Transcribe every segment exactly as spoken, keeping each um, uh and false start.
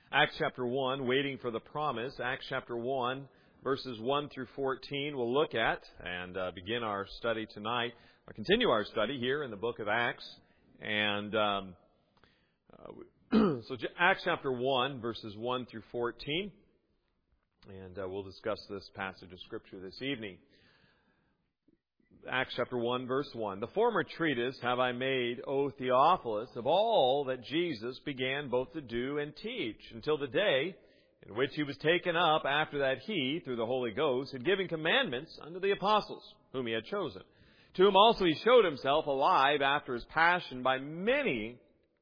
Acts chapter one, waiting for the promise. Acts chapter one, verses one through fourteen, we'll look at and uh, begin our study tonight, or continue our study here in the book of Acts. And um, uh, so Acts chapter one, verses one through fourteen. And uh, we'll discuss this passage of Scripture this evening. Acts chapter one, verse one. The former treatise have I made, O Theophilus, of all that Jesus began both to do and teach, until the day in which he was taken up, after that he, through the Holy Ghost, had given commandments unto the apostles, whom he had chosen, to whom also he showed himself alive after his passion by many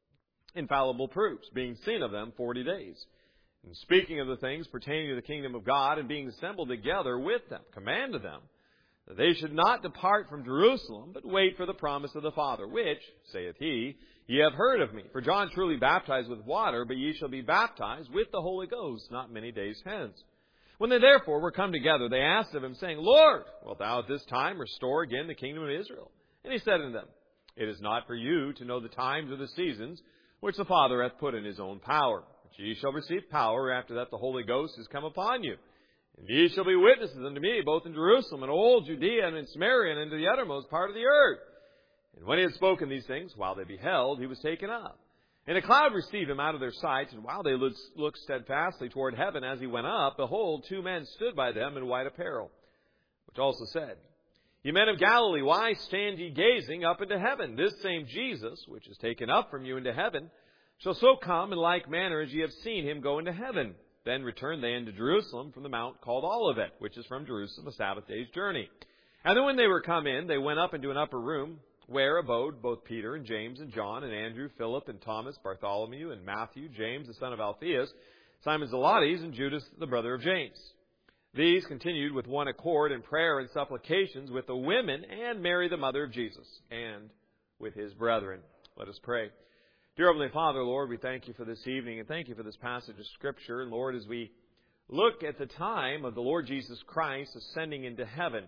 infallible proofs, being seen of them forty days. And speaking of the things pertaining to the kingdom of God, and being assembled together with them, commanded them that they should not depart from Jerusalem, but wait for the promise of the Father, which, saith he, ye have heard of me. For John truly baptized with water, but ye shall be baptized with the Holy Ghost not many days hence. When they therefore were come together, they asked of him, saying, Lord, wilt thou at this time restore again the kingdom of Israel? And he said unto them, It is not for you to know the times or the seasons which the Father hath put in his own power. But ye shall receive power after that the Holy Ghost is come upon you. And ye shall be witnesses unto me, both in Jerusalem and all Judea and in Samaria and into the uttermost part of the earth. And when he had spoken these things, while they beheld, he was taken up. And a cloud received him out of their sight, and while they looked steadfastly toward heaven as he went up, behold, two men stood by them in white apparel, which also said, Ye men of Galilee, why stand ye gazing up into heaven? This same Jesus, which is taken up from you into heaven, shall so come in like manner as ye have seen him go into heaven. Then returned they into Jerusalem from the mount called Olivet, which is from Jerusalem a Sabbath day's journey. And then when they were come in, they went up into an upper room, where abode both Peter and James and John and Andrew, Philip and Thomas, Bartholomew and Matthew, James the son of Alphaeus, Simon Zelotes, and Judas the brother of James. These continued with one accord in prayer and supplications with the women and Mary the mother of Jesus, and with his brethren. Let us pray. Dear Heavenly Father, Lord, we thank you for this evening and thank you for this passage of Scripture. And Lord, as we look at the time of the Lord Jesus Christ ascending into heaven,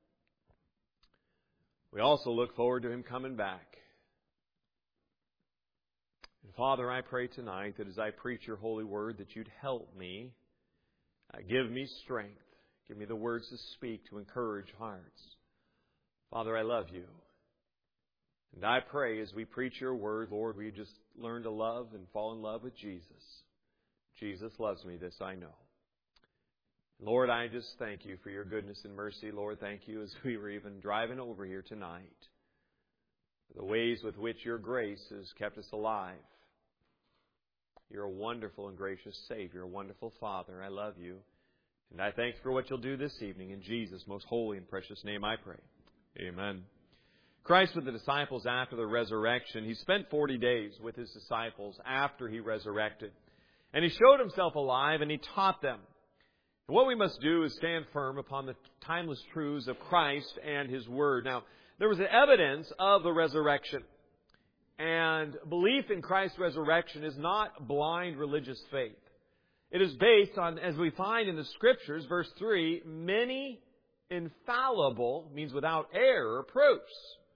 we also look forward to him coming back. And Father, I pray tonight that as I preach your holy word, that you'd help me, uh, give me strength, give me the words to speak to encourage hearts. Father, I love you. And I pray as we preach your word, Lord, we just learn to love and fall in love with Jesus. Jesus loves me, this I know. Lord, I just thank you for your goodness and mercy. Lord, thank you as we were even driving over here tonight, for the ways with which your grace has kept us alive. You're a wonderful and gracious Savior, a wonderful Father. I love you. And I thank you for what you'll do this evening. In Jesus' most holy and precious name I pray. Amen. Christ with the disciples after the resurrection, he spent forty days with his disciples after he resurrected. And he showed himself alive and he taught them. And what we must do is stand firm upon the timeless truths of Christ and his word. Now, there was evidence of the resurrection. And belief in Christ's resurrection is not blind religious faith. It is based on, as we find in the Scriptures, verse three, many infallible, means without error, proofs.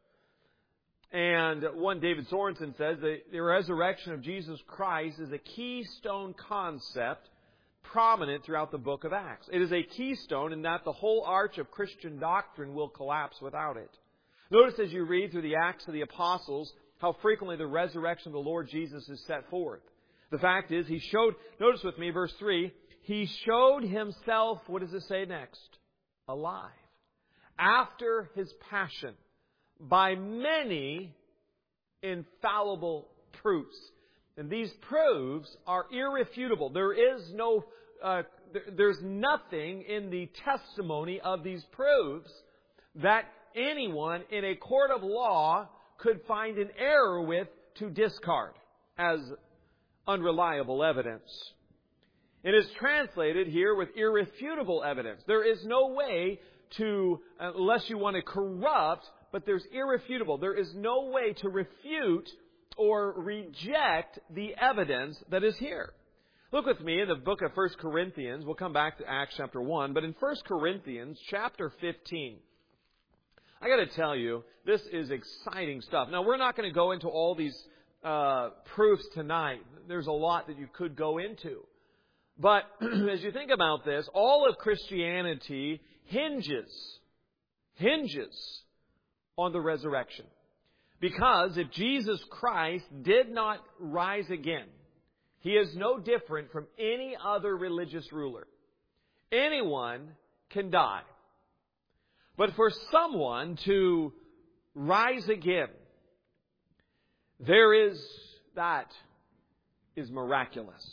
And one David Sorensen says that the resurrection of Jesus Christ is a keystone concept prominent throughout the book of Acts. It is a keystone in that the whole arch of Christian doctrine will collapse without it. Notice as you read through the Acts of the Apostles how frequently the resurrection of the Lord Jesus is set forth. The fact is, he showed, notice with me verse three, he showed himself, what does it say next? Alive. After his passion. By many infallible proofs. And these proofs are irrefutable. There is no, uh, there's nothing in the testimony of these proofs that anyone in a court of law could find an error with to discard as unreliable evidence. It is translated here with irrefutable evidence. There is no way to, unless you want to corrupt, but there's irrefutable. There is no way to refute or reject the evidence that is here. Look with me in the book of First Corinthians. We'll come back to Acts chapter one. But in First Corinthians chapter fifteen, I got to tell you, this is exciting stuff. Now, we're not going to go into all these uh, proofs tonight. There's a lot that you could go into. But as you think about this, all of Christianity hinges, hinges on the resurrection. Because if Jesus Christ did not rise again, He is no different from any other religious ruler. Anyone can die. But for someone to rise again, there is, that is miraculous.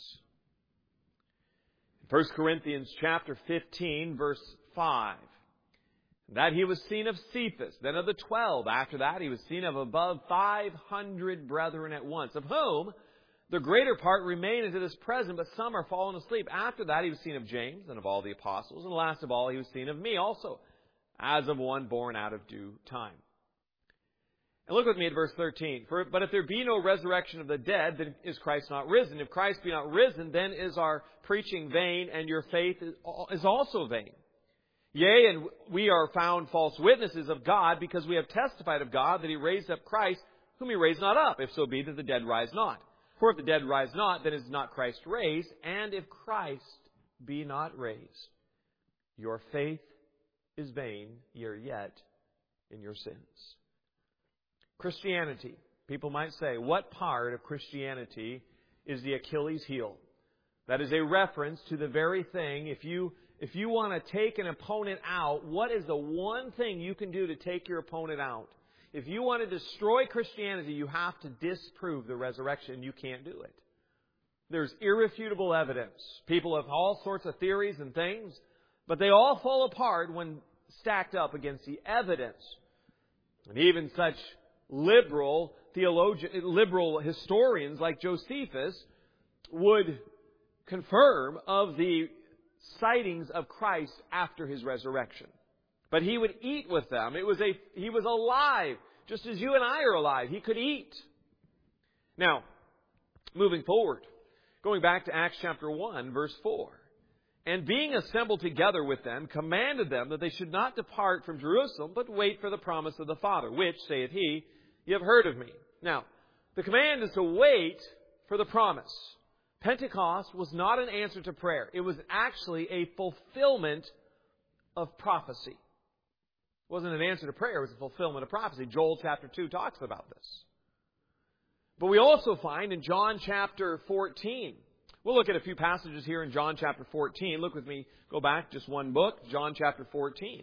In First Corinthians chapter fifteen, verse five, that He was seen of Cephas, then of the twelve. After that, He was seen of above five hundred brethren at once, of whom the greater part remain unto this present, but some are fallen asleep. After that, He was seen of James, and of all the apostles. And last of all, He was seen of me also, as of one born out of due time. And look with me at verse thirteen. For, but if there be no resurrection of the dead, then is Christ not risen? If Christ be not risen, then is our preaching vain, and your faith is also vain. Yea, and we are found false witnesses of God, because we have testified of God that He raised up Christ, whom He raised not up, if so be that the dead rise not. For if the dead rise not, then is not Christ raised. And if Christ be not raised, your faith is vain, ye are yet in your sins. Christianity. People might say, what part of Christianity is the Achilles heel? That is a reference to the very thing. If you, if you want to take an opponent out, what is the one thing you can do to take your opponent out? If you want to destroy Christianity, you have to disprove the resurrection. You can't do it. There's irrefutable evidence. People have all sorts of theories and things, but they all fall apart when stacked up against the evidence. And even such liberal theologian, liberal historians like Josephus would confirm of the sightings of Christ after His resurrection. But He would eat with them. It was a, He was alive, just as you and I are alive. He could eat. Now, moving forward, going back to Acts chapter one, verse four. And being assembled together with them, commanded them that they should not depart from Jerusalem, but wait for the promise of the Father, which, saith He, ye have heard of me. Now, the command is to wait for the promise. Pentecost was not an answer to prayer. It was actually a fulfillment of prophecy. It wasn't an answer to prayer. It was a fulfillment of prophecy. Joel chapter two talks about this. But we also find in John chapter fourteen, we'll look at a few passages here in John chapter fourteen. Look with me, go back just one book, John chapter fourteen.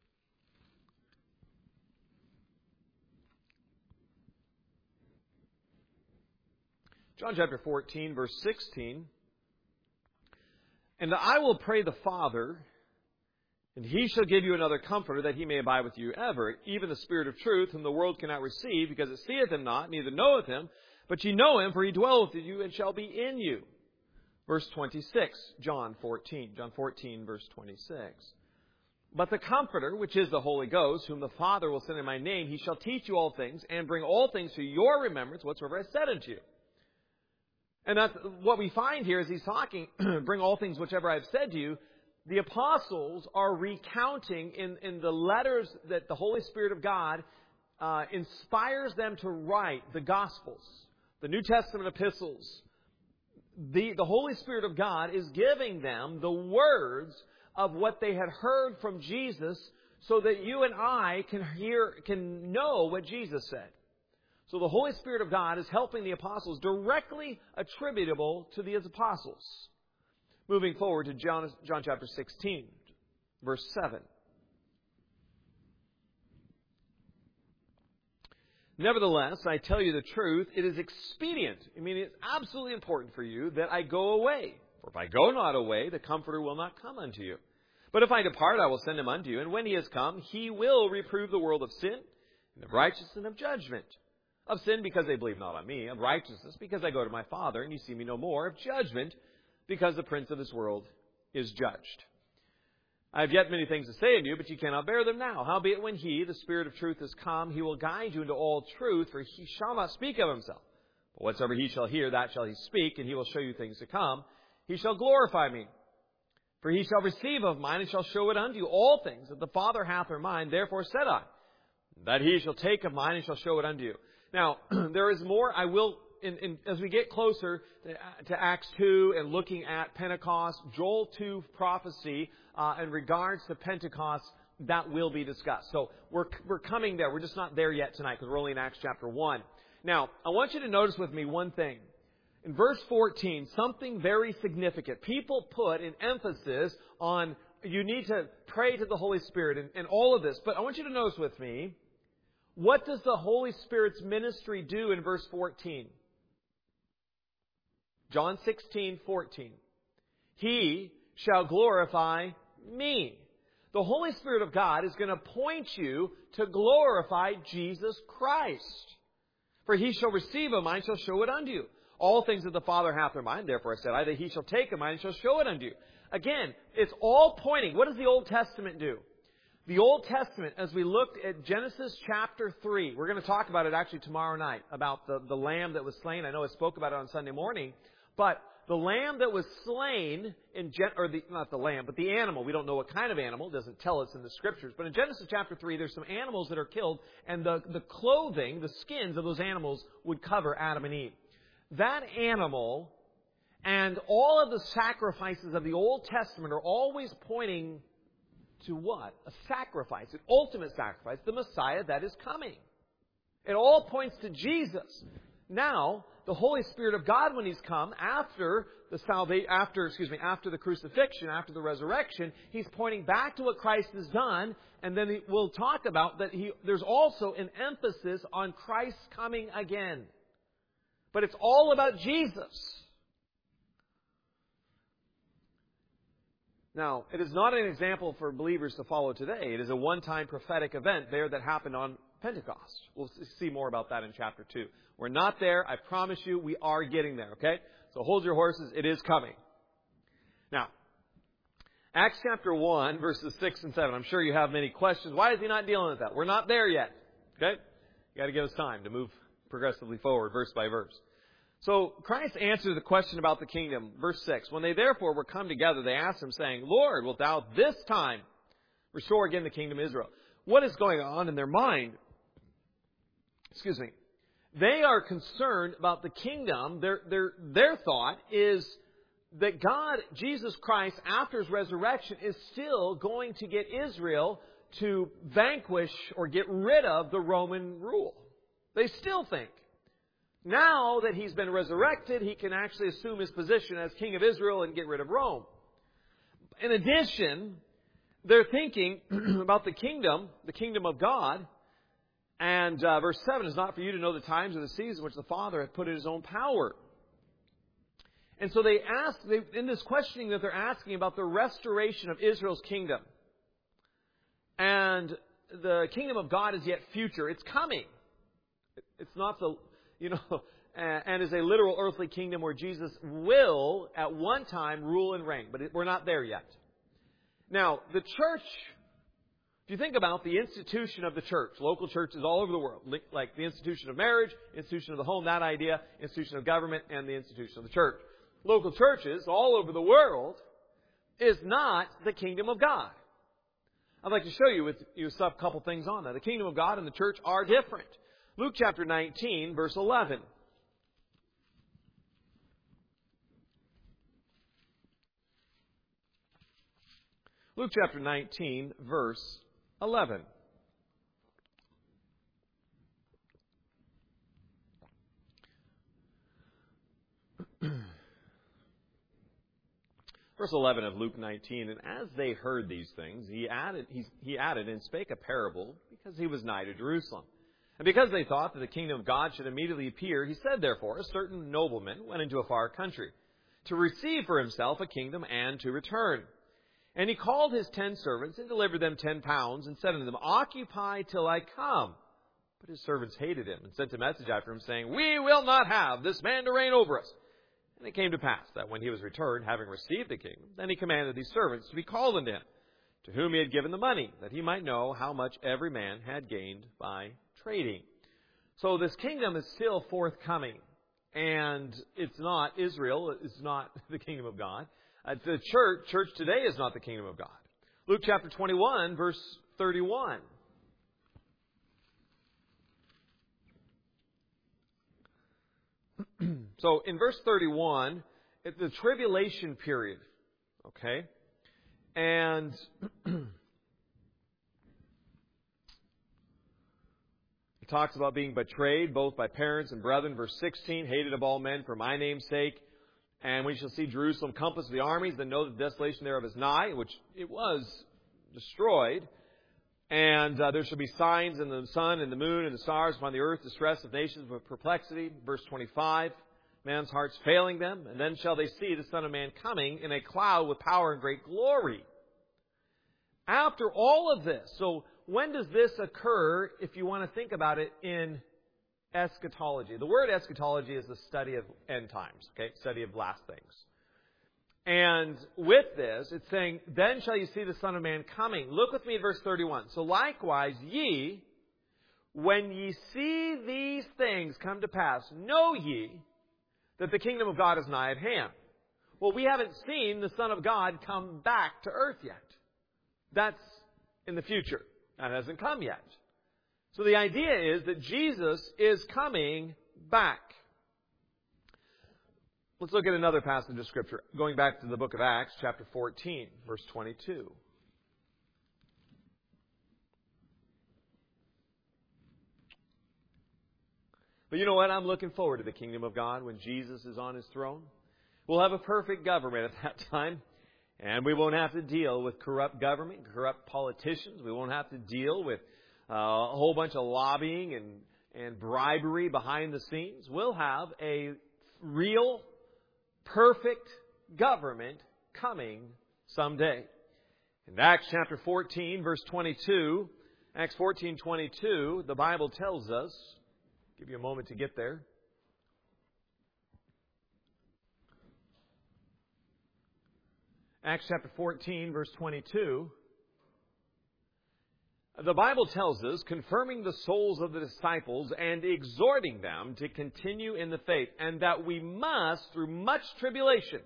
John chapter fourteen, verse sixteen. And I will pray the Father, and He shall give you another Comforter, that He may abide with you ever, even the Spirit of truth, whom the world cannot receive, because it seeth Him not, neither knoweth Him. But ye know Him, for He dwelleth with you, and shall be in you. Verse twenty-six, John fourteen. John fourteen, verse twenty-six. But the Comforter, which is the Holy Ghost, whom the Father will send in my name, He shall teach you all things, and bring all things to your remembrance, whatsoever I said unto you. And that's what we find here is He's talking, bring all things whichever I've said to you. The apostles are recounting in, in the letters that the Holy Spirit of God uh, inspires them to write, the Gospels, the New Testament epistles. The, the Holy Spirit of God is giving them the words of what they had heard from Jesus, so that you and I can hear, can know what Jesus said. So the Holy Spirit of God is helping the apostles, directly attributable to the apostles. Moving forward to John, John chapter sixteen, verse seven. Nevertheless, I tell you the truth, it is expedient. I mean, it's absolutely important for you that I go away. For if I go not away, the Comforter will not come unto you. But if I depart, I will send Him unto you. And when He is come, He will reprove the world of sin, and of righteousness, and of judgment. Of sin, because they believe not on me. Of righteousness, because I go to my Father, and you see me no more. Of judgment, because the prince of this world is judged. I have yet many things to say unto you, but ye cannot bear them now. Howbeit when He, the Spirit of truth, is come, He will guide you into all truth, for He shall not speak of Himself. But whatsoever He shall hear, that shall He speak, and He will show you things to come. He shall glorify me. For He shall receive of mine, and shall show it unto you. All things that the Father hath are mine, therefore said I, that He shall take of mine, and shall show it unto you. Now, there is more. I will in, in, as we get closer to, to Acts two and looking at Pentecost, Joel two prophecy uh, in regards to Pentecost, that will be discussed. So we're we're coming there. We're just not there yet tonight because we're only in Acts chapter one. Now, I want you to notice with me one thing. In verse fourteen, something very significant. People put an emphasis on you need to pray to the Holy Spirit and, and all of this. But I want you to notice with me, what does the Holy Spirit's ministry do in verse fourteen? John sixteen fourteen. He shall glorify me. The Holy Spirit of God is going to point you to glorify Jesus Christ. For he shall receive of mine, shall show it unto you. All things that the Father hath in mind, therefore I said, I that he shall take of mine and shall show it unto you. Again, it's all pointing. What does the Old Testament do? The Old Testament, as we looked at Genesis chapter three, we're going to talk about it actually tomorrow night, about the, the lamb that was slain. I know I spoke about it on Sunday morning, but the lamb that was slain in Gen- or the, not the lamb, but the animal. We don't know what kind of animal. It doesn't tell us in the Scriptures. But in Genesis chapter three, there's some animals that are killed, and the, the clothing, the skins of those animals would cover Adam and Eve. That animal and all of the sacrifices of the Old Testament are always pointing to what? A sacrifice, an ultimate sacrifice, the Messiah that is coming. It all points to Jesus. Now, the Holy Spirit of God, when He's come after the salvation, after excuse me, after the crucifixion, after the resurrection, He's pointing back to what Christ has done, and then we'll talk about that. He, there's also an emphasis on Christ's coming again, but it's all about Jesus. Now, it is not an example for believers to follow today. It is a one-time prophetic event there that happened on Pentecost. We'll see more about that in chapter two. We're not there. I promise you, we are getting there, okay? So hold your horses. It is coming. Now, Acts chapter one, verses six and seven. I'm sure you have many questions. Why is he not dealing with that? We're not there yet, okay? You got to give us time to move progressively forward, verse by verse. So Christ answered the question about the kingdom. Verse six. When they therefore were come together, they asked him, saying, Lord, wilt thou this time restore again the kingdom of Israel? What is going on in their mind? Excuse me. They are concerned about the kingdom. Their, their, their thought is that God, Jesus Christ, after His resurrection, is still going to get Israel to vanquish or get rid of the Roman rule. They still think, now that He's been resurrected, He can actually assume His position as King of Israel and get rid of Rome. In addition, they're thinking about the kingdom, the kingdom of God. And uh, verse seven is not for you to know the times or the seasons which the Father hath put in His own power. And so they ask, they, in this questioning that they're asking about the restoration of Israel's kingdom. And the kingdom of God is yet future. It's coming. It's not the, you know, and is a literal earthly kingdom where Jesus will at one time rule and reign. But we're not there yet. Now, the church, if you think about the institution of the church, local churches all over the world, like the institution of marriage, institution of the home, that idea, institution of government, and the institution of the church. Local churches all over the world is not the kingdom of God. I'd like to show you with you a couple things on that. The kingdom of God and the church are different. Luke chapter nineteen, verse eleven. Luke chapter nineteen, verse eleven. Verse eleven of Luke nineteen, and as they heard these things, he added, he, he added and spake a parable, because he was nigh to Jerusalem. And because they thought that the kingdom of God should immediately appear, he said, therefore, a certain nobleman went into a far country, to receive for himself a kingdom and to return. And he called his ten servants and delivered them ten pounds, and said unto them, Occupy till I come. But his servants hated him, and sent a message after him, saying, We will not have this man to reign over us. And it came to pass that when he was returned, having received the kingdom, then he commanded these servants to be called unto him, to whom he had given the money, that he might know how much every man had gained by trading. So this kingdom is still forthcoming. And it's not Israel. It's not the kingdom of God. Uh, the church, church today is not the kingdom of God. Luke chapter twenty-one, verse thirty-one. So in verse thirty-one, it's the tribulation period. Okay? And it talks about being betrayed both by parents and brethren. Verse sixteen, hated of all men for my name's sake. And we shall see Jerusalem compassed with the armies, then know that the desolation thereof is nigh, which it was destroyed. And uh, there shall be signs in the sun and the moon and the stars upon the earth, distress of nations with perplexity. Verse twenty-five, man's hearts failing them. And then shall they see the Son of Man coming in a cloud with power and great glory. After all of this, so when does this occur, if you want to think about it, in eschatology? The word eschatology is the study of end times, okay? Study of last things. And with this, it's saying, then shall you see the Son of Man coming. Look with me at verse thirty-one. So likewise, ye, when ye see these things come to pass, know ye that the kingdom of God is nigh at hand. Well, we haven't seen the Son of God come back to earth yet. That's in the future. That hasn't come yet. So the idea is that Jesus is coming back. Let's look at another passage of Scripture. Going back to the book of Acts, chapter fourteen, verse twenty-two. But you know what? I'm looking forward to the kingdom of God when Jesus is on His throne. We'll have a perfect government at that time. And we won't have to deal with corrupt government, corrupt politicians. We won't have to deal with uh, a whole bunch of lobbying and, and bribery behind the scenes. We'll have a real, perfect government coming someday. In Acts chapter fourteen, verse twenty-two, Acts fourteen twenty-two, the Bible tells us, give you a moment to get there. Acts chapter fourteen, verse twenty-two. The Bible tells us, confirming the souls of the disciples and exhorting them to continue in the faith, and that we must, through much tribulation,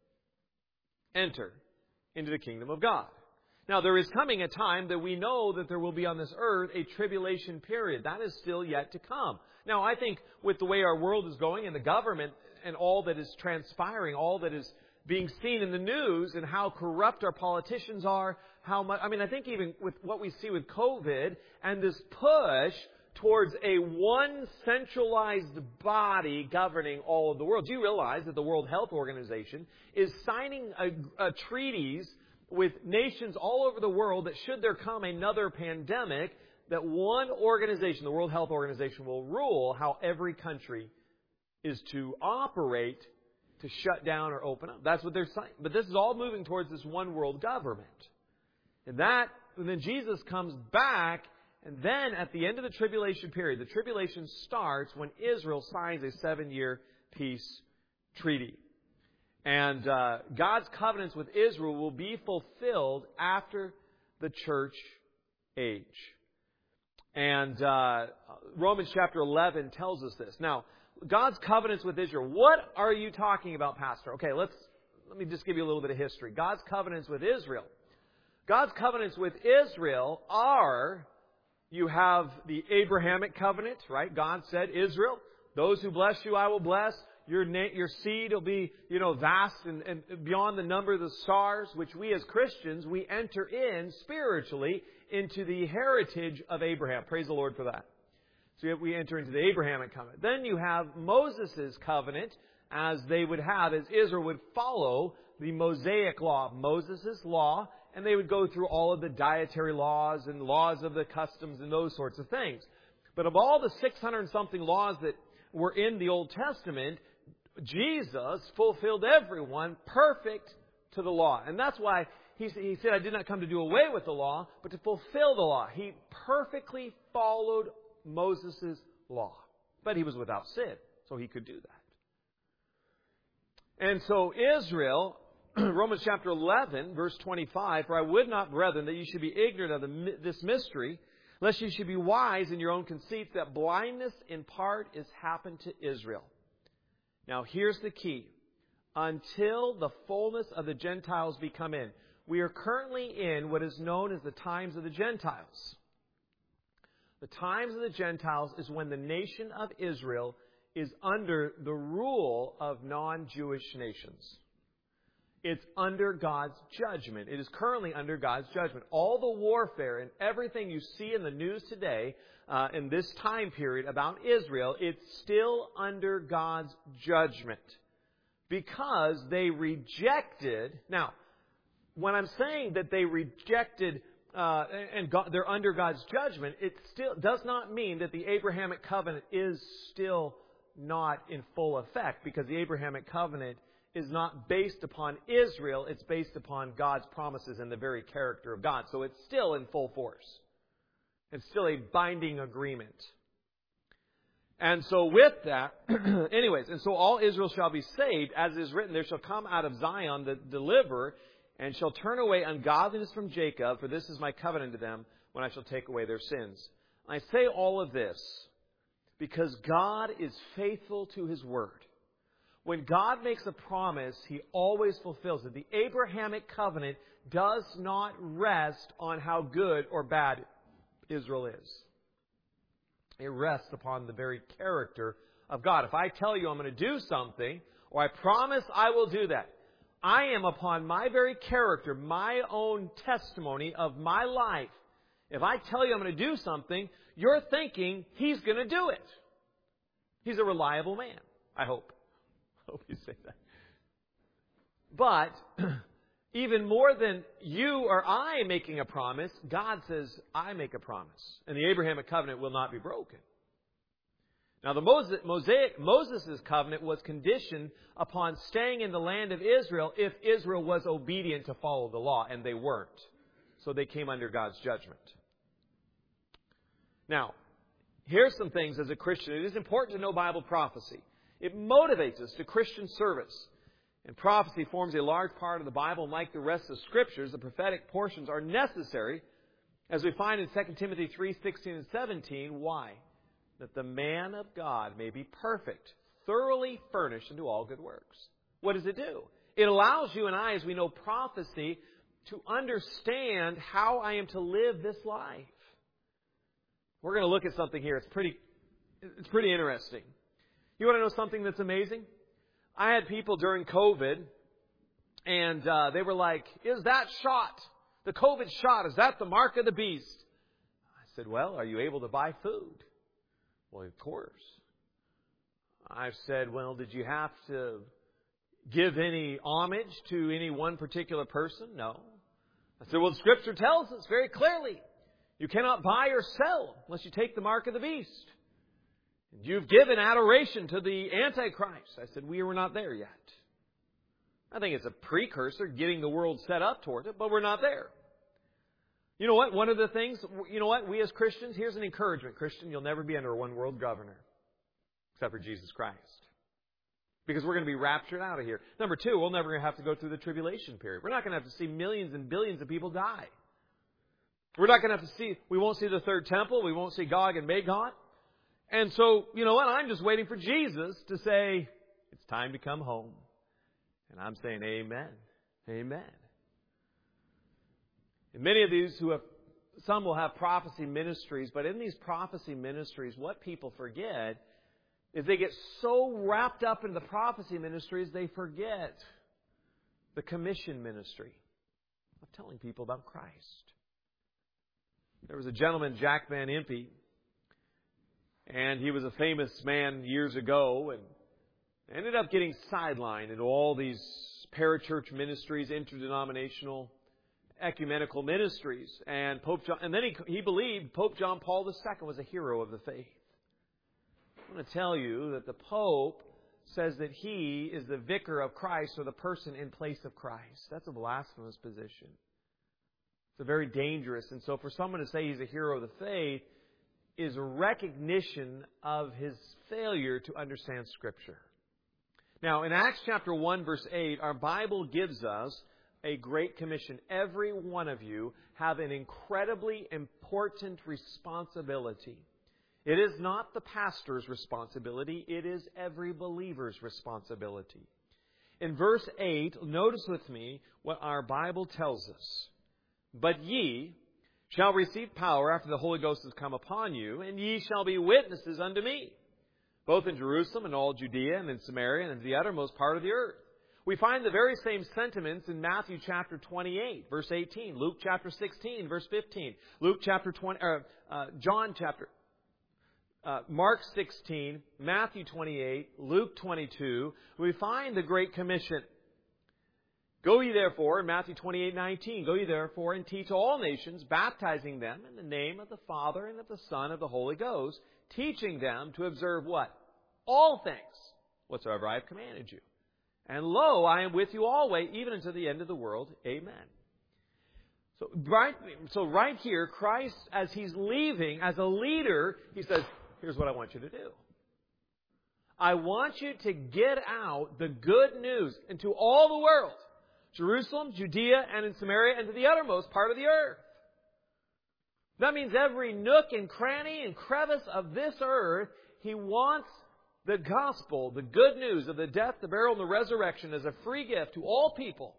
enter into the kingdom of God. Now, there is coming a time that we know that there will be on this earth a tribulation period. That is still yet to come. Now, I think with the way our world is going and the government and all that is transpiring, all that is being seen in the news and how corrupt our politicians are, how much, I mean, I think even with what we see with COVID and this push towards a one centralized body governing all of the world. Do you realize that the World Health Organization is signing a, a treaties with nations all over the world that should there come another pandemic, that one organization, the World Health Organization, will rule how every country is to operate to shut down or open up. That's what they're saying. But this is all moving towards this one world government. And that, and then Jesus comes back, and then at the end of the tribulation period, the tribulation starts when Israel signs a seven-year peace treaty. And uh, God's covenants with Israel will be fulfilled after the church age. And uh, Romans chapter eleven tells us this. Now, God's covenants with Israel. What are you talking about, Pastor? Okay, let's let me just give you a little bit of history. God's covenants with Israel. God's covenants with Israel are, you have the Abrahamic covenant, right? God said, Israel, those who bless you I will bless. Your na- your seed will be, you know, vast and, and beyond the number of the stars, which we as Christians, we enter in spiritually into the heritage of Abraham. Praise the Lord for that. So we enter into the Abrahamic covenant. Then you have Moses' covenant, as they would have, as Israel would follow the Mosaic law, Moses' law, and they would go through all of the dietary laws and laws of the customs and those sorts of things. But of all the six hundred and something laws that were in the Old Testament, Jesus fulfilled everyone perfect to the law. And that's why he, he said, I did not come to do away with the law, but to fulfill the law. He perfectly followed Moses' law. But he was without sin, so he could do that. And so Israel, Romans chapter eleven, verse twenty-five, for I would not, brethren, that you should be ignorant of the, this mystery, lest you should be wise in your own conceits, that blindness in part is happened to Israel. Now here's the key. Until the fullness of the Gentiles be come in. We are currently in what is known as the times of the Gentiles. The times of the Gentiles is when the nation of Israel is under the rule of non-Jewish nations. It's under God's judgment. It is currently under God's judgment. All the warfare and everything you see in the news today, uh, in this time period about Israel, it's still under God's judgment. Because they rejected... Now, when I'm saying that they rejected uh, and God, they're under God's judgment, it still does not mean that the Abrahamic covenant is still not in full effect. Because the Abrahamic covenant is not based upon Israel, it's based upon God's promises and the very character of God. So it's still in full force. It's still a binding agreement. And so with that, anyways, and so all Israel shall be saved, as is written, there shall come out of Zion the deliverer, and shall turn away ungodliness from Jacob, for this is my covenant to them, when I shall take away their sins. I say all of this because God is faithful to His word. When God makes a promise, He always fulfills it. The Abrahamic covenant does not rest on how good or bad Israel is. It rests upon the very character of God. If I tell you I'm going to do something, or I promise I will do that, I am upon my very character, my own testimony of my life. If I tell you I'm going to do something, you're thinking He's going to do it. He's a reliable man, I hope. I hope you say that. But even more than you or I making a promise, God says, I make a promise. And the Abrahamic covenant will not be broken. Now, the Mosaic, Moses' covenant was conditioned upon staying in the land of Israel if Israel was obedient to follow the law, and they weren't. So they came under God's judgment. Now, here's some things as a Christian. It is important to know Bible prophecy. It motivates us to Christian service. And prophecy forms a large part of the Bible, and like the rest of the Scriptures, the prophetic portions are necessary, as we find in Second Timothy three, sixteen and seventeen. Why? That the man of God may be perfect, thoroughly furnished into all good works. What does it do? It allows you and I, as we know prophecy, to understand how I am to live this life. We're going to look at something here. It's pretty, it's pretty interesting. You want to know something that's amazing? I had people during COVID, and uh, they were like, is that shot, the COVID shot, is that the mark of the beast? I said, well, are you able to buy food? Well, of course. I said, well, did you have to give any homage to any one particular person? No. I said, well, the Scripture tells us very clearly, you cannot buy or sell unless you take the mark of the beast. You've given adoration to the Antichrist. I said, we were not there yet. I think it's a precursor, getting the world set up toward it, but we're not there. You know what? One of the things, you know what? We as Christians, here's an encouragement. Christian, you'll never be under a one world governor, except for Jesus Christ. Because we're going to be raptured out of here. Number two, we're never going to have to go through the tribulation period. We're not going to have to see millions and billions of people die. We're not going to have to see, we won't see the third temple. We won't see Gog and Magog. And so, you know what? I'm just waiting for Jesus to say, it's time to come home. And I'm saying, amen. Amen. And many of these who have, some will have prophecy ministries, but in these prophecy ministries, what people forget is they get so wrapped up in the prophecy ministries, they forget the commission ministry of telling people about Christ. There was a gentleman, Jack Van Impe, and he was a famous man years ago and ended up getting sidelined into all these parachurch ministries, interdenominational, ecumenical ministries. And Pope John, and then he, he believed Pope John Paul the Second was a hero of the faith. I want to tell you that the Pope says that he is the vicar of Christ, or the person in place of Christ. That's a blasphemous position. It's a very dangerous. And so for someone to say he's a hero of the faith is a recognition of his failure to understand Scripture. Now, in Acts chapter one, verse eight, our Bible gives us a great commission. Every one of you have an incredibly important responsibility. It is not the pastor's responsibility. It is every believer's responsibility. In verse eight, notice with me what our Bible tells us. But ye shall receive power after the Holy Ghost has come upon you, and ye shall be witnesses unto me, both in Jerusalem and all Judea and in Samaria and in the uttermost part of the earth. We find the very same sentiments in Matthew chapter twenty-eight, verse eighteen, Luke chapter sixteen, verse fifteen, Luke chapter twenty, uh, uh, John chapter, uh, Mark sixteen, Matthew twenty-eight, Luke twenty-two. We find the Great Commission. Go ye therefore, in Matthew twenty-eight nineteen, go ye therefore and teach all nations, baptizing them in the name of the Father and of the Son and of the Holy Ghost, teaching them to observe what? All things whatsoever I have commanded you. And lo, I am with you always, even unto the end of the world. Amen. So right, so right here, Christ, as He's leaving, as a leader, He says, here's what I want you to do. I want you to get out the good news into all the world. Jerusalem, Judea, and in Samaria, and to the uttermost part of the earth. That means every nook and cranny and crevice of this earth, He wants the gospel, the good news of the death, the burial, and the resurrection as a free gift to all people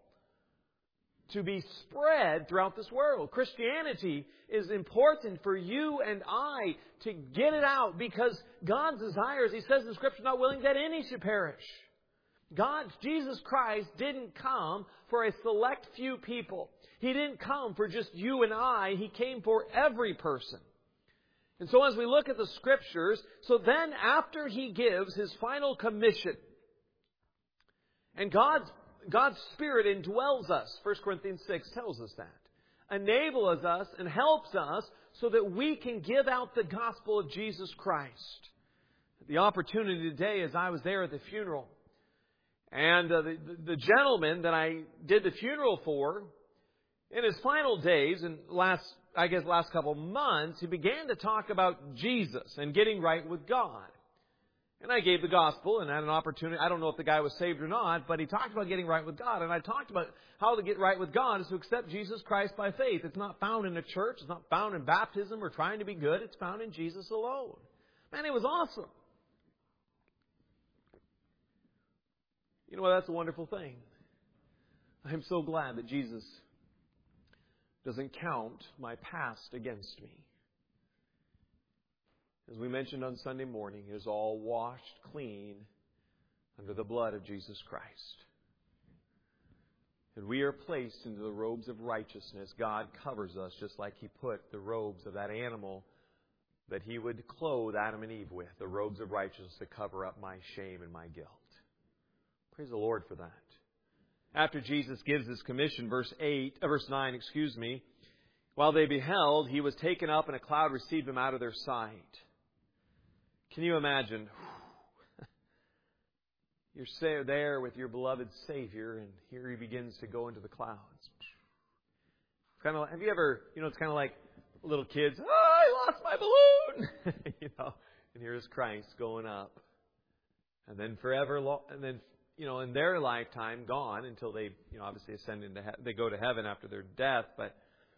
to be spread throughout this world. Christianity is important for you and I to get it out because God's desire, as He says in Scripture, not willing that any should perish. God, Jesus Christ, didn't come for a select few people. He didn't come for just you and I. He came for every person. And so as we look at the Scriptures, so then after He gives His final commission, and God's, God's Spirit indwells us, First Corinthians six tells us that, enables us and helps us so that we can give out the gospel of Jesus Christ. The opportunity today, as I was there at the funeral, and uh, the, the gentleman that I did the funeral for, in his final days, and last, I guess last couple months, he began to talk about Jesus and getting right with God. And I gave the gospel and had an opportunity. I don't know if the guy was saved or not, but he talked about getting right with God. And I talked about how to get right with God is to accept Jesus Christ by faith. It's not found in a church. It's not found in baptism or trying to be good. It's found in Jesus alone. Man, it was awesome. You know what? That's a wonderful thing. I'm so glad that Jesus doesn't count my past against me. As we mentioned on Sunday morning, it is all washed clean under the blood of Jesus Christ. And we are placed into the robes of righteousness. God covers us just like He put the robes of that animal that He would clothe Adam and Eve with, the robes of righteousness to cover up my shame and my guilt. Praise the Lord for that. After Jesus gives this commission, verse eight, uh, verse nine, excuse me, while they beheld, He was taken up, and a cloud received Him out of their sight. Can you imagine? You're there with your beloved Savior, and here He begins to go into the clouds. It's kind of like, have you ever, you know, it's kind of like little kids, oh, I lost my balloon, you know, and here's Christ going up, and then forever, lo- and then. You know, in their lifetime, gone until they, you know, obviously ascend into he- they go to heaven after their death. But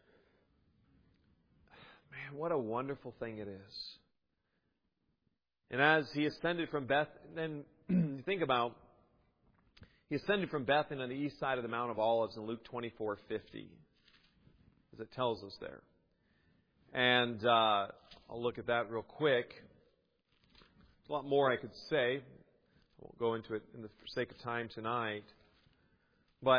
man, what a wonderful thing it is! And as He ascended from Beth, then you think about He ascended from Bethany on the east side of the Mount of Olives in Luke twenty-four fifty, as it tells us there. And uh, I'll look at that real quick. There's a lot more I could say. I won't go into it in the for sake of time tonight. But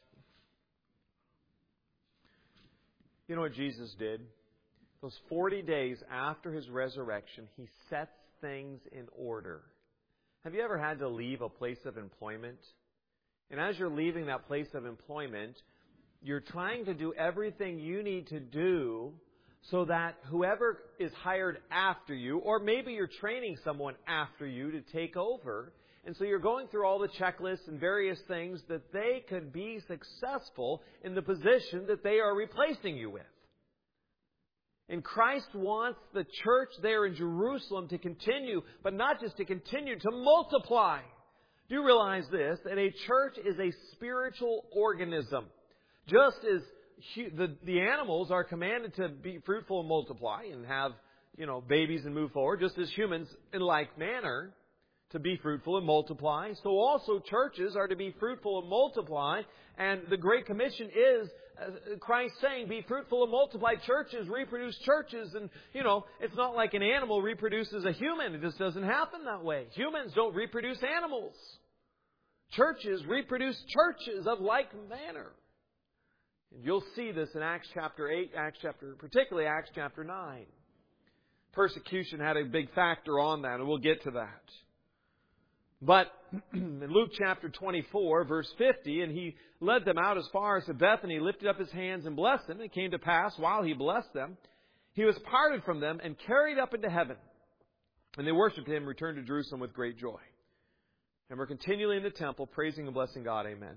you know what Jesus did? Those forty days after His resurrection, He sets things in order. Have you ever had to leave a place of employment? And as you're leaving that place of employment, you're trying to do everything you need to do so that whoever is hired after you, or maybe you're training someone after you to take over, and so you're going through all the checklists and various things that they could be successful in the position that they are replacing you with. And Christ wants the church there in Jerusalem to continue, but not just to continue, to multiply. Do you realize this? That a church is a spiritual organism. Just as the, the animals are commanded to be fruitful and multiply and have, you know, babies and move forward, just as humans in like manner. to be fruitful and multiply. So also churches are to be fruitful and multiply. And the Great Commission is uh, Christ saying, be fruitful and multiply. Churches reproduce churches. And, you know, it's not like an animal reproduces a human. It just doesn't happen that way. Humans don't reproduce animals. Churches reproduce churches of like manner. And you'll see this in Acts chapter eight, Acts chapter, particularly Acts chapter nine. Persecution had a big factor on that, and we'll get to that. But in Luke chapter twenty-four, verse fifty, and he led them out as far as to Bethany, lifted up his hands and blessed them. And it came to pass, while he blessed them, he was parted from them and carried up into heaven. And they worshipped him and returned to Jerusalem with great joy. And we're continually in the temple, praising and blessing God. Amen.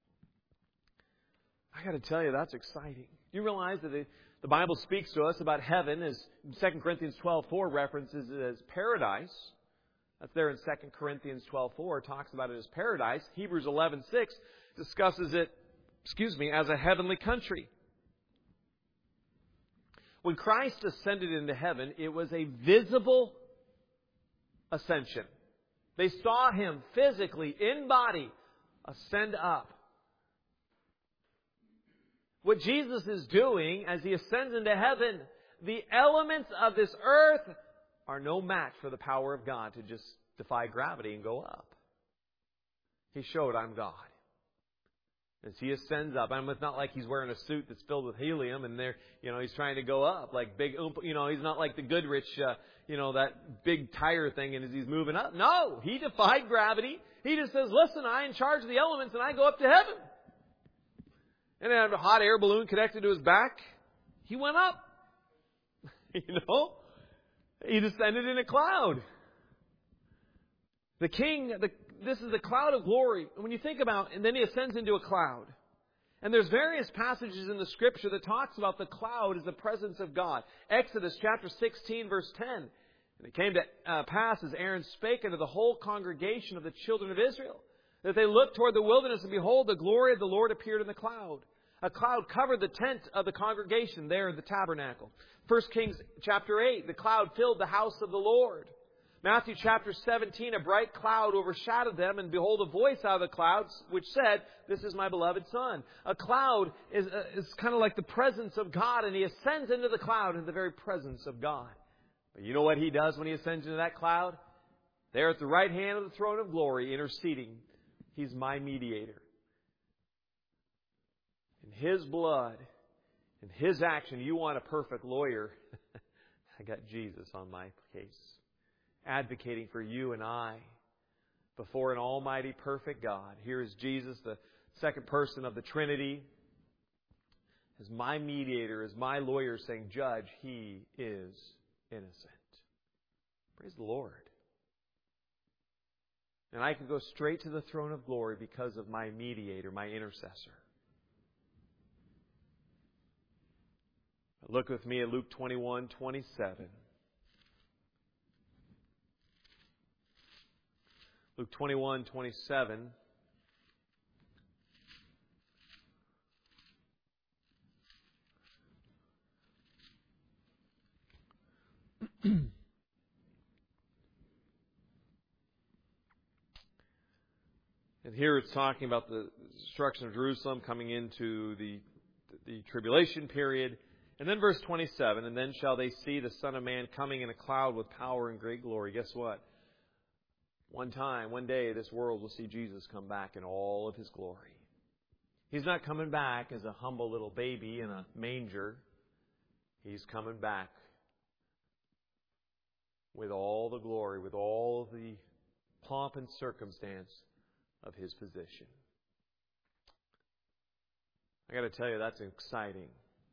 I got to tell you, that's exciting. You realize that the, the Bible speaks to us about heaven, as Second Corinthians twelve four references it as paradise. That's there in Second Corinthians twelve four. It talks about it as paradise. Hebrews eleven six discusses it, excuse me, as a heavenly country. When Christ ascended into heaven, it was a visible ascension. They saw Him physically, in body, ascend up. What Jesus is doing as He ascends into heaven, the elements of this earth are no match for the power of God to just defy gravity and go up. He showed, I'm God. As He ascends up, and it's not like He's wearing a suit that's filled with helium and there, you know, He's trying to go up like big, you know, He's not like the Goodrich, uh, you know, that big tire thing, and as He's moving up. No, He defied gravity. He just says, listen, I'm in charge of the elements and I go up to heaven. And then had a hot air balloon connected to His back. He went up. You know? He descended in a cloud. The King, the, this is the cloud of glory. And when you think about, and then He ascends into a cloud. And there's various passages in the Scripture that talks about the cloud as the presence of God. Exodus chapter sixteen, verse ten. And it came to uh, pass as Aaron spake unto the whole congregation of the children of Israel, that they looked toward the wilderness, and behold, the glory of the Lord appeared in the cloud. A cloud covered the tent of the congregation there in the tabernacle. First Kings chapter eight, the cloud filled the house of the Lord. Matthew chapter seventeen, a bright cloud overshadowed them, and behold, a voice out of the clouds which said, this is my beloved Son. A cloud is, uh, is kind of like the presence of God, and He ascends into the cloud in the very presence of God. But you know what He does when He ascends into that cloud? There at the right hand of the throne of glory, interceding. He's my mediator. In His blood, in His action, you want a perfect lawyer. I got Jesus on my case, advocating for you and I before an almighty, perfect God. Here is Jesus, the second person of the Trinity, as my mediator, as my lawyer, saying, Judge, He is innocent. Praise the Lord. And I can go straight to the throne of glory because of my mediator, my intercessor. Look with me at Luke twenty-one twenty-seven. Luke twenty-one twenty-seven. And here it's talking about the destruction of Jerusalem, coming into the, the tribulation period. And then verse twenty-seven, and then shall they see the Son of Man coming in a cloud with power and great glory. Guess what? One time, one day, this world will see Jesus come back in all of His glory. He's not coming back as a humble little baby in a manger. He's coming back with all the glory, with all the pomp and circumstance of His position. I got to tell you, that's exciting.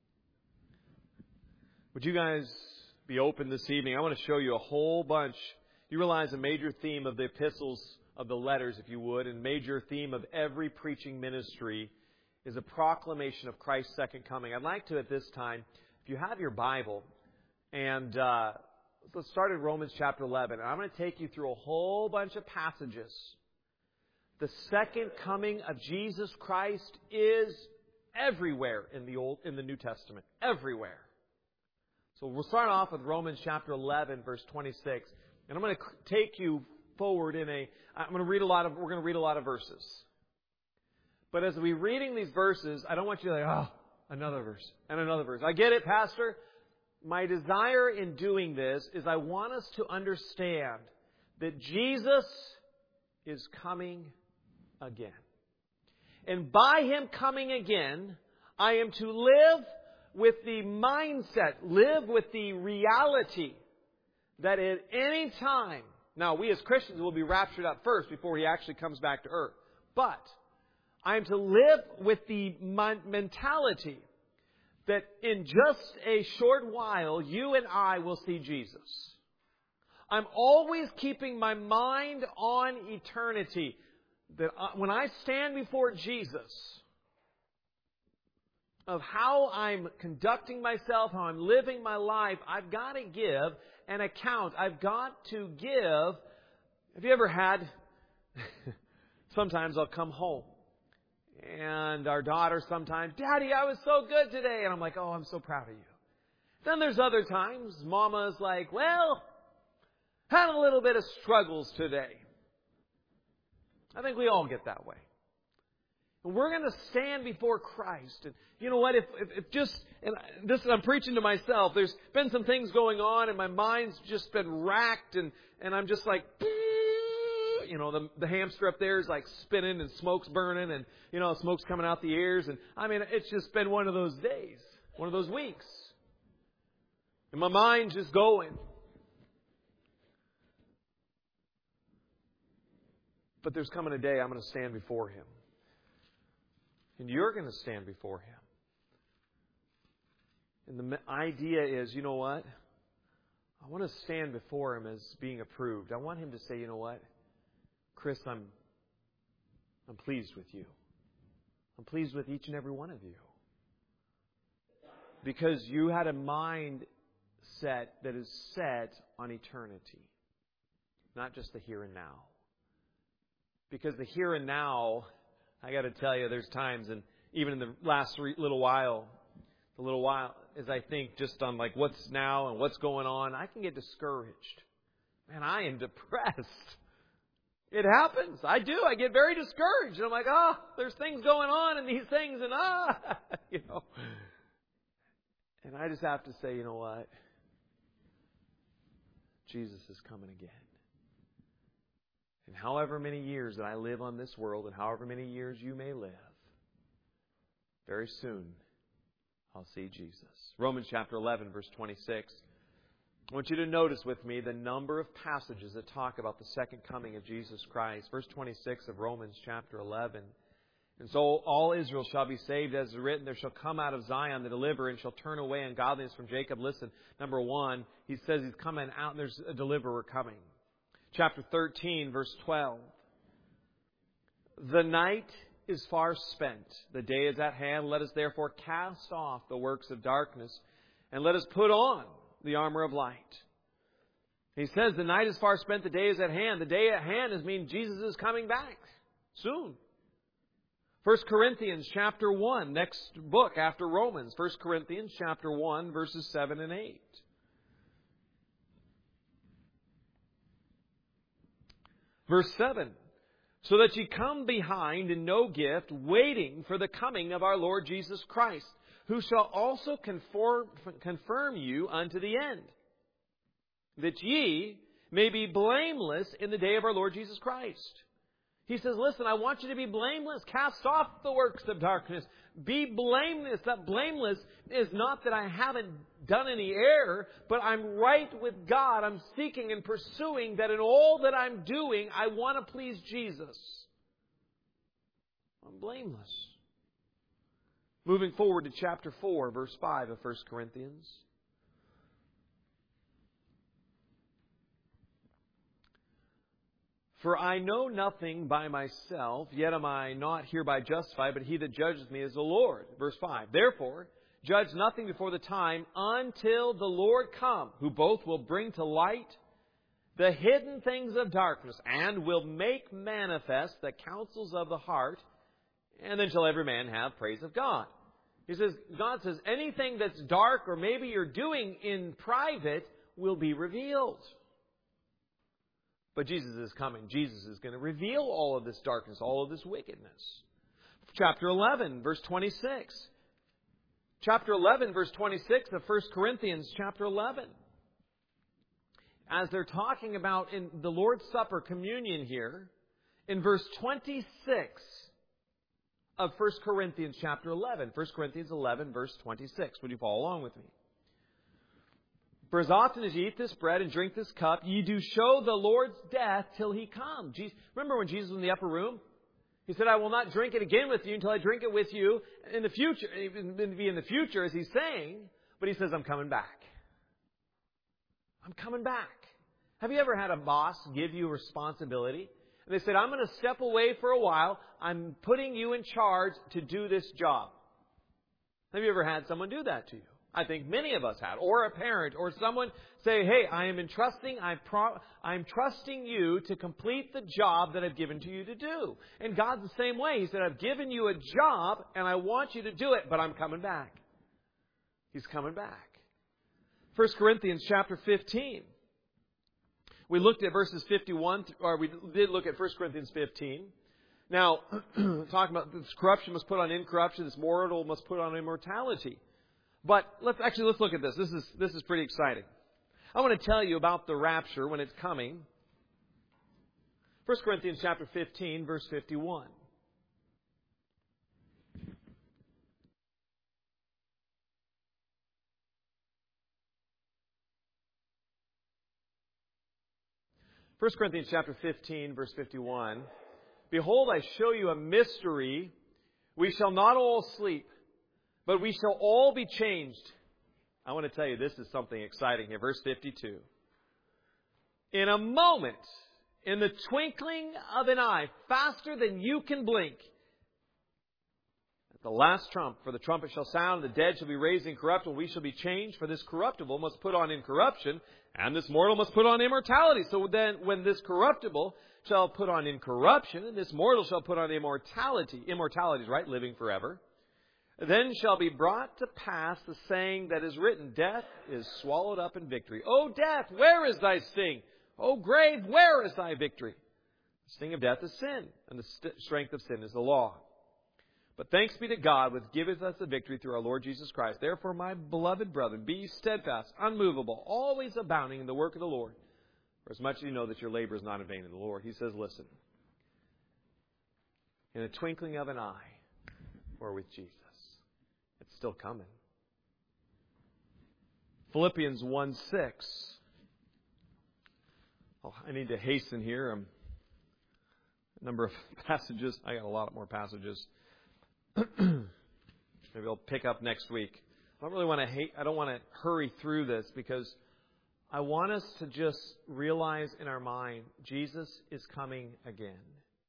Would you guys be open this evening? I want to show you a whole bunch. You realize a major theme of the epistles, of the letters, if you would, and major theme of every preaching ministry is a proclamation of Christ's second coming. I'd like to, at this time, if you have your Bible, and uh, let's start at Romans chapter eleven. And I'm going to take you through a whole bunch of passages. The second coming of Jesus Christ is everywhere in the Old, in the New Testament. Everywhere. So we'll start off with Romans chapter eleven, verse twenty-six. And I'm going to take you forward in a, I'm going to read a lot of, we're going to read a lot of verses. But as we reading these verses, I don't want you to like, oh, another verse and another verse. I get it, Pastor. My desire in doing this is I want us to understand that Jesus is coming again. And by Him coming again, I am to live with the mindset, live with the reality that at any time, now we as Christians will be raptured up first before He actually comes back to earth. But I am to live with the mentality that in just a short while, you and I will see Jesus. I'm always keeping my mind on eternity. That when I stand before Jesus, of how I'm conducting myself, how I'm living my life, I've got to give an account. I've got to give. Have you ever had, sometimes I'll come home and our daughter sometimes, Daddy, I was so good today. And I'm like, oh, I'm so proud of you. Then there's other times, Mama's like, well, had a little bit of struggles today. I think we all get that way. And we're going to stand before Christ. And you know what? If, if, if just, and this I'm preaching to myself, there's been some things going on and my mind's just been racked and, and I'm just like, you know, the, the hamster up there is like spinning and smoke's burning and, you know, smoke's coming out the ears. And I mean, it's just been one of those days, one of those weeks. And my mind's just going. But there's coming a day I'm going to stand before Him. And you're going to stand before Him. And the idea is, you know what? I want to stand before Him as being approved. I want Him to say, you know what? Chris, I'm, I'm pleased with you. I'm pleased with each and every one of you. Because you had a mindset that is set on eternity. Not just the here and now. Because the here and now, I got to tell you, there's times, and even in the last little while, the little while, as I think just on like what's now and what's going on, I can get discouraged. Man, I am depressed. It happens. I do. I get very discouraged. And I'm like, oh, there's things going on and these things, and ah, you know. And I just have to say, you know what? Jesus is coming again. And however many years that I live on this world and however many years you may live, very soon I'll see Jesus. Romans chapter eleven, verse twenty-six. I want you to notice with me the number of passages that talk about the second coming of Jesus Christ. Verse twenty-six of Romans chapter eleven. And so all Israel shall be saved, as is written, there shall come out of Zion the deliverer and shall turn away ungodliness from Jacob. Listen, number one, he says he's coming out and there's a deliverer coming. Chapter thirteen, verse twelve. The night is far spent. The day is at hand. Let us therefore cast off the works of darkness and let us put on the armor of light. He says the night is far spent. The day is at hand. The day at hand is mean Jesus is coming back soon. First Corinthians chapter one, next book after Romans. First Corinthians chapter one, verses seven and eight. Verse seven, so that ye come behind in no gift, waiting for the coming of our Lord Jesus Christ, who shall also conform, confirm you unto the end, that ye may be blameless in the day of our Lord Jesus Christ. He says, listen, I want you to be blameless. Cast off the works of darkness. Be blameless. That blameless is not that I haven't done any error, but I'm right with God. I'm seeking and pursuing that in all that I'm doing, I want to please Jesus. I'm blameless. Moving forward to chapter four, verse five of First Corinthians. For I know nothing by myself, yet am I not hereby justified, but he that judges me is the Lord. Verse five. Therefore, judge nothing before the time until the Lord come, who both will bring to light the hidden things of darkness, and will make manifest the counsels of the heart, and then shall every man have praise of God. He says, God says, anything that's dark or maybe you're doing in private will be revealed. But Jesus is coming. Jesus is going to reveal all of this darkness, all of this wickedness. Chapter eleven, verse twenty-six. Chapter eleven, verse twenty-six of First Corinthians chapter eleven. As they're talking about in the Lord's Supper communion here, in verse twenty-six of First Corinthians chapter eleven. First Corinthians eleven, verse twenty-six. Would you follow along with me? For as often as ye eat this bread and drink this cup, ye do show the Lord's death till He come. Jesus, remember when Jesus was in the upper room? He said, I will not drink it again with you until I drink it with you in the future. Be in the future, as He's saying. But He says, I'm coming back. I'm coming back. Have you ever had a boss give you a responsibility? And they said, I'm going to step away for a while. I'm putting you in charge to do this job. Have you ever had someone do that to you? I think many of us have. Or a parent or someone say, hey, I am entrusting, I'm, pro- I'm trusting you to complete the job that I've given to you to do. And God's the same way. He said, I've given you a job and I want you to do it, but I'm coming back. He's coming back. First Corinthians chapter fifteen. We looked at verses fifty-one, or we did look at First Corinthians fifteen. Now, talking about this corruption must put on incorruption, this mortal must put on immortality. But let's actually let's look at this. This is this is pretty exciting. I want to tell you about the rapture when it's coming. First Corinthians chapter fifteen, verse fifty-one. First Corinthians chapter fifteen, verse fifty-one. Behold, I show you a mystery. We shall not all sleep, but we shall all be changed. I want to tell you, this is something exciting here. Verse fifty-two. In a moment, in the twinkling of an eye, faster than you can blink, at the last trump, for the trumpet shall sound, the dead shall be raised incorruptible, we shall be changed, for this corruptible must put on incorruption, and this mortal must put on immortality. So then, when this corruptible shall put on incorruption, and this mortal shall put on immortality, immortality is right, living forever, then shall be brought to pass the saying that is written, death is swallowed up in victory. O death, where is thy sting? O grave, where is thy victory? The sting of death is sin, and the st- strength of sin is the law. But thanks be to God, which giveth us the victory through our Lord Jesus Christ. Therefore, my beloved brethren, be ye steadfast, unmovable, always abounding in the work of the Lord. For as much as you know that your labor is not in vain in the Lord. He says, listen, in a twinkling of an eye, we're with Jesus. It's still coming. Philippians one six. Oh, I need to hasten here. Um, a number of passages. I got a lot more passages. Maybe I'll pick up next week. I don't really want to hate. I don't want to hurry through this because I want us to just realize in our mind Jesus is coming again.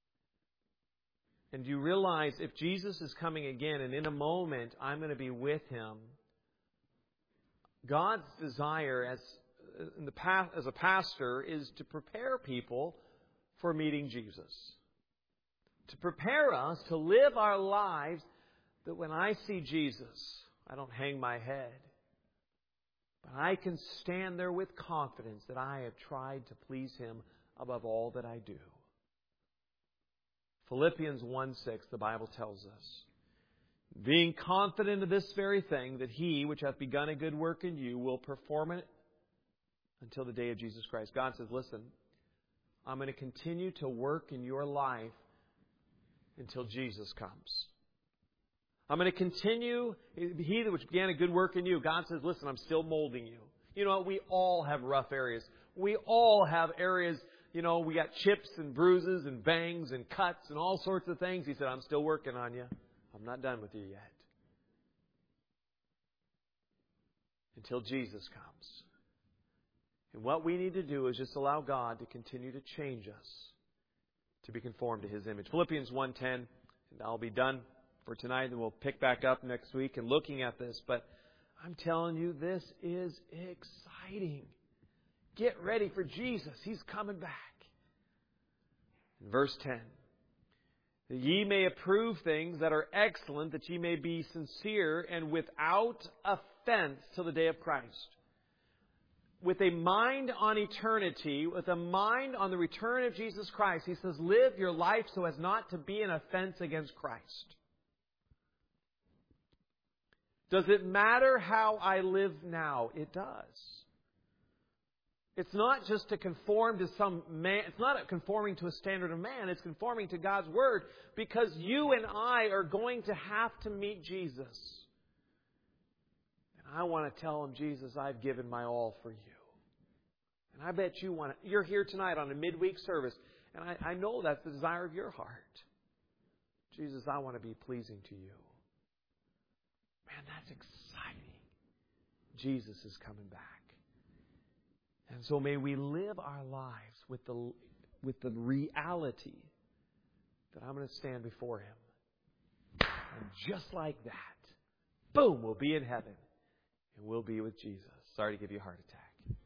And you realize if Jesus is coming again and in a moment I'm going to be with Him, God's desire as in the past, as a pastor is to prepare people for meeting Jesus. To prepare us to live our lives that when I see Jesus, I don't hang my head. But I can stand there with confidence that I have tried to please Him above all that I do. Philippians one six, the Bible tells us, being confident of this very thing, that He which hath begun a good work in you will perform it until the day of Jesus Christ. God says, listen, I'm going to continue to work in your life until Jesus comes. I'm going to continue. He which began a good work in you. God says, listen, I'm still molding you. You know, we all have rough areas. We all have areas, you know, we got chips and bruises and bangs and cuts and all sorts of things. He said, I'm still working on you. I'm not done with you yet. Until Jesus comes. And what we need to do is just allow God to continue to change us to be conformed to His image. Philippians one ten, and I'll be done for tonight, and we'll pick back up next week and looking at this. But I'm telling you, this is exciting. Get ready for Jesus. He's coming back. In verse ten, that ye may approve things that are excellent, that ye may be sincere and without offense till the day of Christ. with a mind on eternity, with a mind on the return of Jesus Christ. He says, live your life so as not to be an offense against Christ. Does it matter how I live now? It does. It's not just to conform to some man. It's not conforming to a standard of man. It's conforming to God's Word, because you and I are going to have to meet Jesus. And I want to tell Him, Jesus, I've given my all for you. And I bet you want to. You're here tonight on a midweek service, and I, I know that's the desire of your heart. Jesus, I want to be pleasing to you. Man, that's exciting. Jesus is coming back. And so may we live our lives with the with the reality that I'm going to stand before Him. And just like that, boom, we'll be in heaven. And we'll be with Jesus. Sorry to give you a heart attack.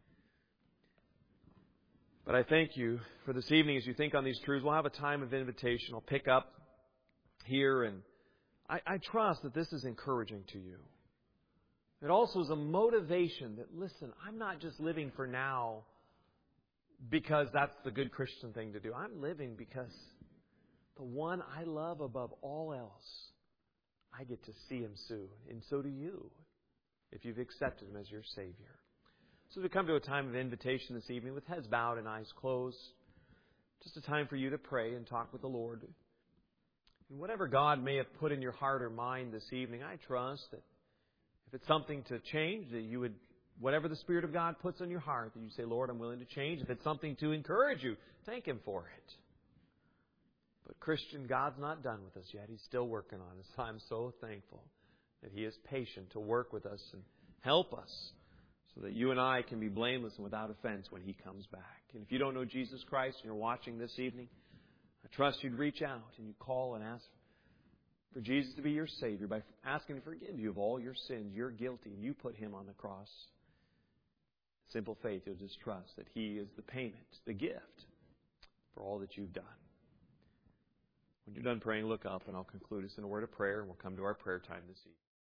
But I thank you for this evening as you think on these truths. We'll have a time of invitation. I'll pick up here, and I, I trust that this is encouraging to you. It also is a motivation that, listen, I'm not just living for now because that's the good Christian thing to do. I'm living because the one I love above all else, I get to see Him soon. And so do you, if you've accepted Him as your Savior. So as we come to a time of invitation this evening with heads bowed and eyes closed, just a time for you to pray and talk with the Lord. And whatever God may have put in your heart or mind this evening, I trust that if it's something to change, that you would, whatever the Spirit of God puts on your heart, that you say, Lord, I'm willing to change. If it's something to encourage you, thank Him for it. But Christian, God's not done with us yet. He's still working on us. I'm so thankful that He is patient to work with us and help us so that you and I can be blameless and without offense when He comes back. And if you don't know Jesus Christ and you're watching this evening, I trust you'd reach out and you call and ask for Jesus to be your Savior by asking to forgive you of all your sins. You're guilty, and you put Him on the cross. Simple faith, you'll just trust that He is the payment, the gift for all that you've done. When you're done praying, look up, and I'll conclude us in a word of prayer, and we'll come to our prayer time this evening.